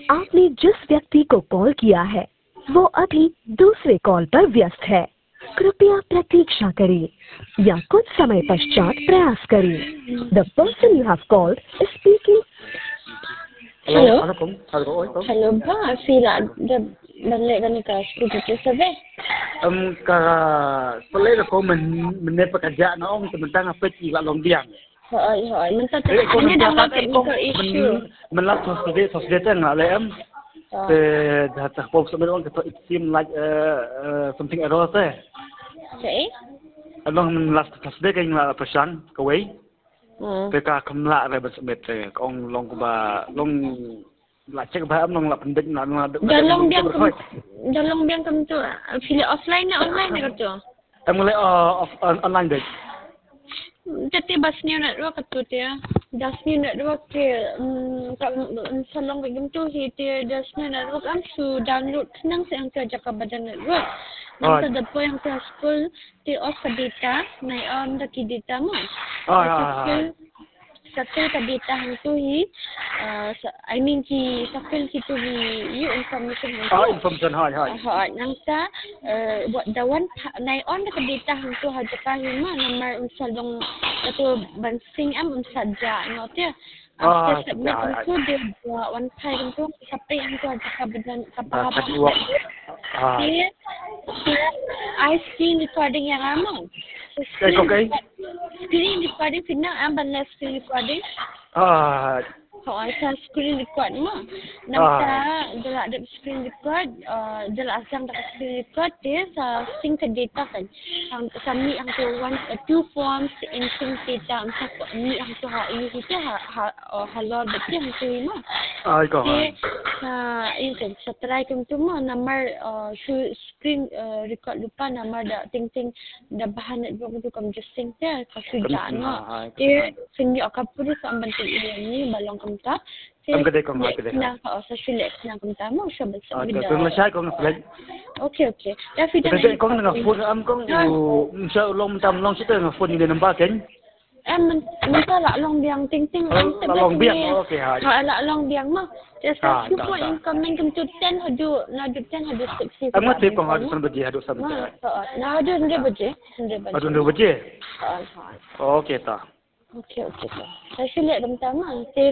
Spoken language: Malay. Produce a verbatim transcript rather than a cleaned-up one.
आपने जिस व्यक्ति को कॉल किया है वो अभी दूसरे कॉल पर व्यस्त है। कृपया प्रतीक्षा करें या कुछ समय पश्चात प्रयास करें। The person you have called is speaking. Hello. Hello kung, hello kung. Hello ba? Sila da balik ka ni ka studio sabi. Um ka pala na ko man man pagkadya na ong samantang apet ila long biang. Hoy, hoy. Minta ta. Eh kung Ini dah nagkaka market kung ito issue. man last was the was the thing ala am. Ah, Eh that the folks some on it seem like uh, uh something else eh. Okay. Along last Thursday kay nga pasan kaway. Hmm. Pe ka kamla ra ba sabet kong long ko ba long la check ba am long la pendik na na. Dalong biang kam dalong biang kam tu. Fili offline na online na tu. Am mulai uh, off on, online deh. Jadi basnya nak dua kat dia. Dasnya nak dua ke kat salong begim tu dia dasnya nak dua kan su download senang saya angkat jaka badan nak dua. Nanti depo yang ke school di off data, naik on dah ki data mah. Oh ya. Sakil ka data hang tu hi I mean ki sakil ki tu hi you information hang Oh tu. information hai hai. Ha nang sa buat dawan naik on ka data hang tu ha jaka hi ma nomor unsal dong tu bansing am unsal ja not ya. Ah, After submit tu dia buat one time tu sampai hang tu jaka badan apa apa. Ah. Dia I screen recording yang aman. Okay, okay. Screen recording fitna am balas screen recording. Ah. Oh, saya screen record mah. Nampak adalah ada screen record, adalah asam tak screen record dia sa sync ke data kan. Ang kami ang tu one two forms in sync data ang sa ni ang tu ha ini kita ha ha halal betul ang tu mah. Ah, ikaw. Sa ini kan setelah itu tu mah nomor screen record lupa nomor dah ting ting dah bahan nak buat tu kamu just sync dia kasi jana. Dia sini akan perlu sampai ini balong ta am kedai kong ha kedai na ka sa sulit na kung tamo siya ba sa okay kung masay kong flag okay okay dapat na kedai kong nga phone am kong sa long tam long sito nga phone ni namba ken em mình ta lạ long biang ting ting am long biang okay ha ha lạ long biang ma just a few point incoming come to ten hadu na do ten hadu sixty am ngatip kong hadu san baje hadu san baje na hadu hundred baje hundred baje hadu baje ha okay ta okay okay saya sulit dong tama